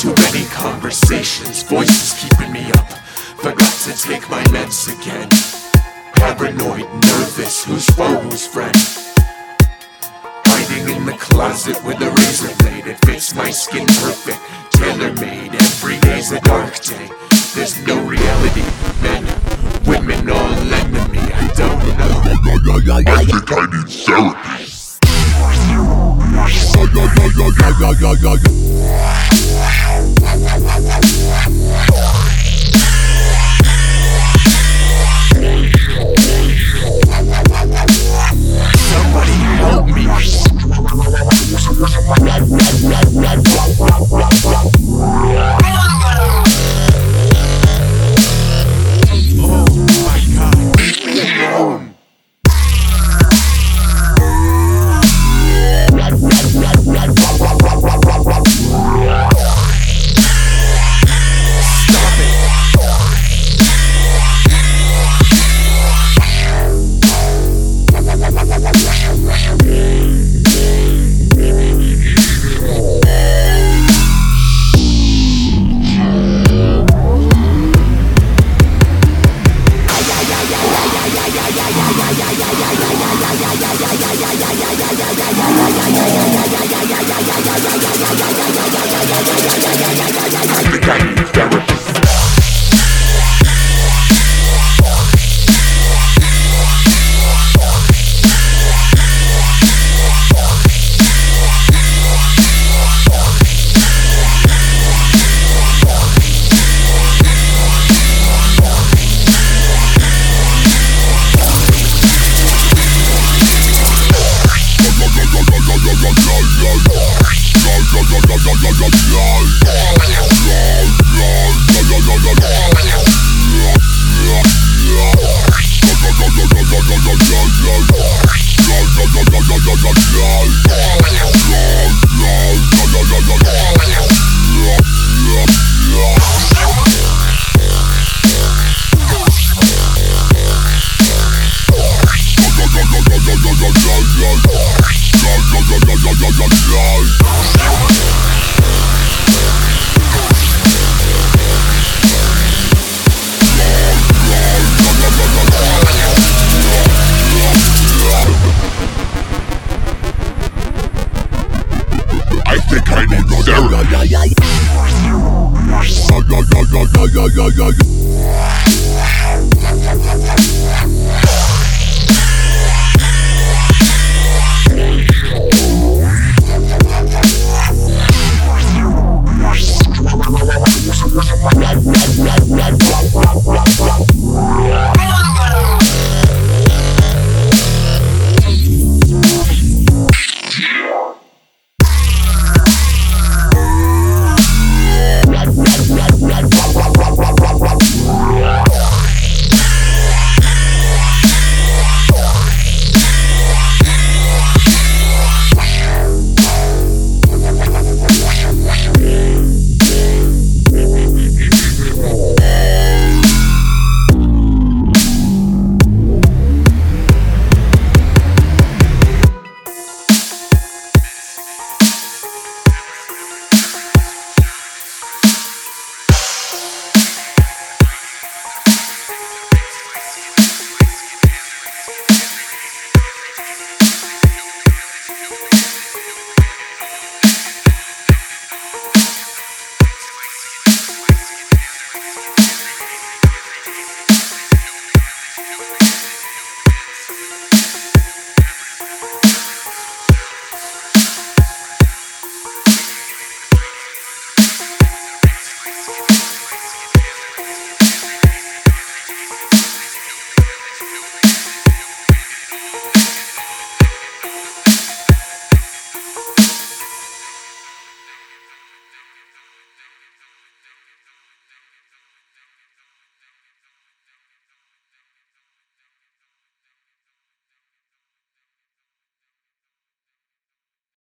Too many conversations, voices keeping me up. Forgot to take my meds again. Paranoid, nervous, who's foe, who's friend. Hiding in the closet with a razor blade. It fits my skin perfect, tailor-made. Every day's a dark day. There's no reality. Men, women, all enemy. I don't know. I think I need therapy. Somebody help me. I think I need therapy.